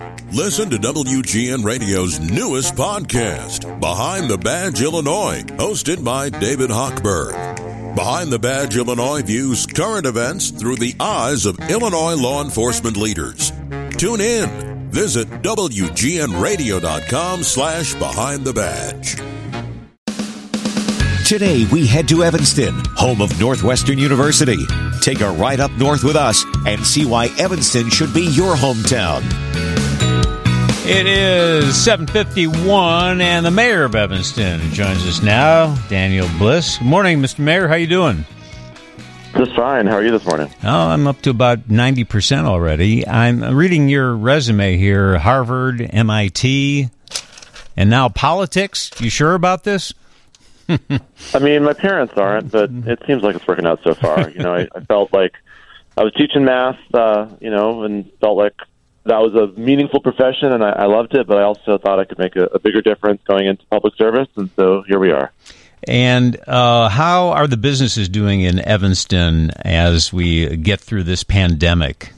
Listen to WGN Radio's newest podcast, Behind the Badge Illinois, hosted by David Hochberg. Behind the Badge Illinois views current events through the eyes of Illinois law enforcement leaders. Tune in. Visit WGNRadio.com/Behind the Badge. Today, we head to Evanston, home of Northwestern University. Take a ride up north with us and see why Evanston should be your hometown. It is 7:51, and the mayor of Evanston joins us now, Daniel Bliss. Good morning, Mr. Mayor. How you doing? Just fine. How are you this morning? Oh, I'm up to about 90% already. I'm reading your resume here, Harvard, MIT, and now politics. You sure about this? I mean, my parents aren't, but it seems like it's working out so far. I felt like I was teaching math, and felt like that was a meaningful profession, and I loved it, but I also thought I could make a bigger difference going into public service, and so here we are. And how are the businesses doing in Evanston as we get through this pandemic?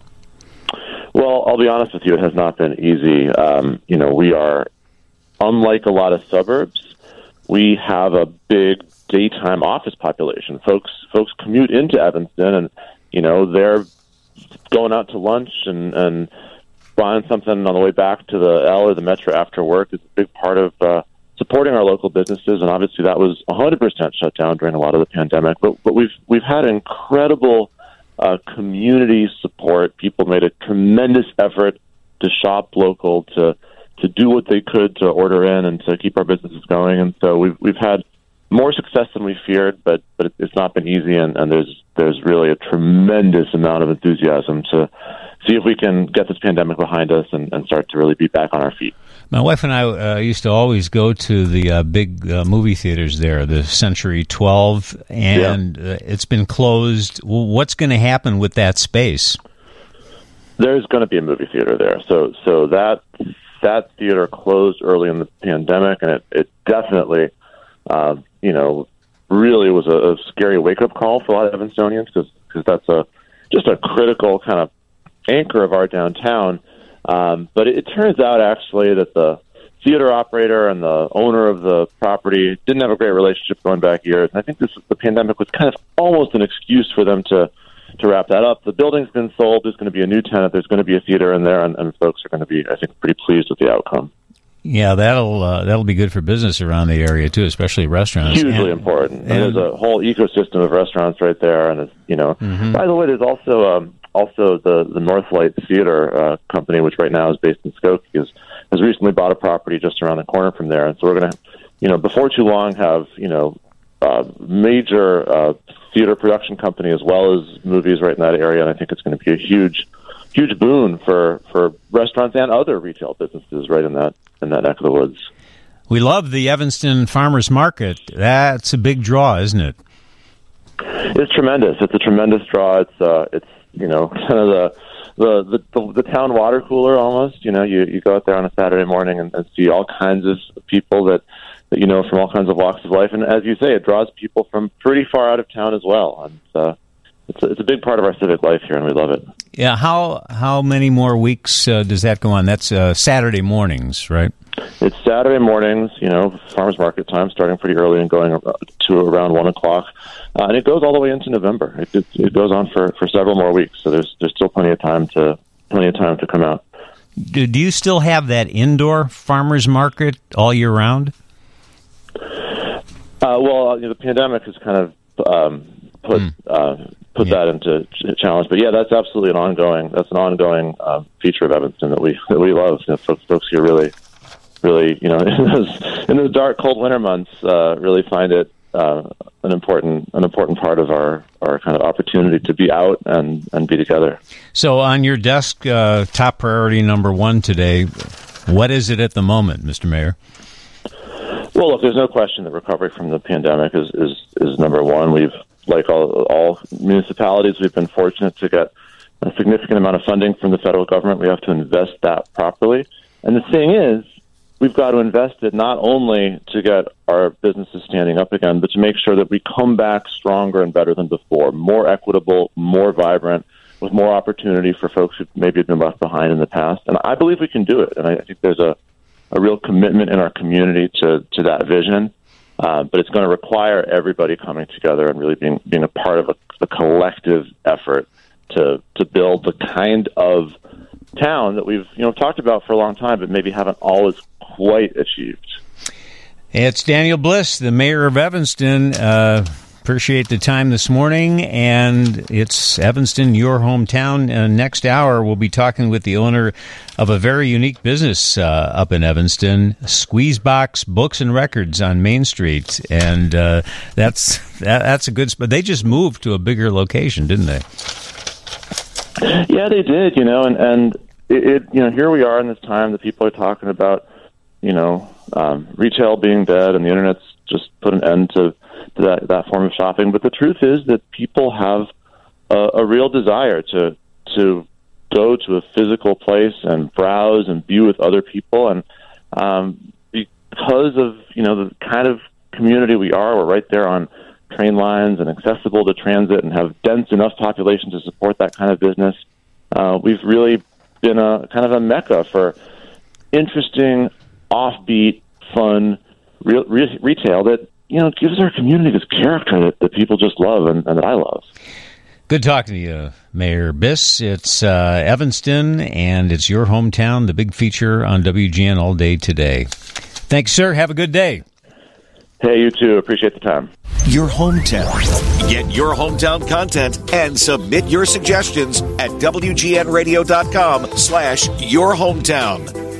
Well, I'll be honest with you, it has not been easy. We are, unlike a lot of suburbs, we have a big daytime office population. Folks commute into Evanston, and they're going out to lunch and buying something on the way back to the L or the Metro after work is a big part of supporting our local businesses. And obviously, that was 100% shut down during a lot of the pandemic. But we've had incredible community support. People made a tremendous effort to shop local, to do what they could to order in and to keep our businesses going. And so we've had more success than we feared, but it's not been easy. And there's really a tremendous amount of enthusiasm to see if we can get this pandemic behind us and start to really be back on our feet. My wife and I used to always go to the big movie theaters there, the Century 12, and it's been closed. What's going to happen with that space? There's going to be a movie theater there. So that theater closed early in the pandemic, and it definitely, really was a scary wake-up call for a lot of Evansonians because that's just a critical kind of anchor of our downtown. But it turns out, actually, that the theater operator and the owner of the property didn't have a great relationship going back years. And I think the pandemic was kind of almost an excuse for them to wrap that up. The building's been sold. There's going to be a new tenant. There's going to be a theater in there, and folks are going to be, I think, pretty pleased with the outcome. Yeah, that'll be good for business around the area too, especially restaurants. Hugely important. And there's a whole ecosystem of restaurants right there. And it's, By the way, there's also the Northlight Theater company, which right now is based in Skokie, has recently bought a property just around the corner from there. And so we're going to, before too long, have major theater production company as well as movies right in that area. And I think it's going to be a huge boon for restaurants and other retail businesses right in that neck of the woods. We love the Evanston Farmers Market. That's a big draw, isn't it? It's tremendous. It's a tremendous draw. It's kind of the town water cooler almost. You go out there on a Saturday morning and see all kinds of people that from all kinds of walks of life. And as you say, it draws people from pretty far out of town as well. And it's a big part of our civic life here, and we love it. Yeah, how many more weeks does that go on? That's Saturday mornings, right? It's Saturday mornings, farmers market time, starting pretty early and going to around 1 o'clock, and it goes all the way into November. It goes on for several more weeks, so there's still plenty of time to come out. Do you still have that indoor farmers market all year round? Well, the pandemic has kind of put that into challenge. But yeah, that's absolutely an ongoing feature of Evanston that we love. Folks here really, in those dark, cold winter months, really find it an important part of our kind of opportunity to be out and be together. So on your desk, top priority number one today, what is it at the moment, Mr. Mayor? Well, look, there's no question that recovery from the pandemic is number one. We've, like all municipalities, we've been fortunate to get a significant amount of funding from the federal government. We have to invest that properly. And the thing is, we've got to invest it not only to get our businesses standing up again, but to make sure that we come back stronger and better than before, more equitable, more vibrant, with more opportunity for folks who maybe have been left behind in the past. And I believe we can do it. And I think there's a real commitment in our community to that vision. But it's going to require everybody coming together and really being a part of a collective effort to build the kind of town that we've talked about for a long time, but maybe haven't always quite achieved. It's Daniel Bliss, the mayor of Evanston. Appreciate the time this morning, and it's Evanston, your hometown. Next hour, we'll be talking with the owner of a very unique business up in Evanston, Squeezebox Books and Records on Main Street, and that's a good spot. They just moved to a bigger location, didn't they? Yeah, they did. And it here we are in this time that people are talking about, retail being dead and the internet's just put an end to that form of shopping. But the truth is that people have a real desire to go to a physical place and browse and be with other people. And because of the kind of community we are, we're right there on train lines and accessible to transit and have dense enough population to support that kind of business. We've really been a kind of a mecca for interesting, offbeat, fun retail that gives our community this character that people just love and that I love. Good talking to you, Mayor Biss. It's Evanston, and it's your hometown, the big feature on WGN all day today. Thanks, sir. Have a good day. Hey, you too. Appreciate the time. Your hometown. Get your hometown content and submit your suggestions at WGNradio.com/yourhometown.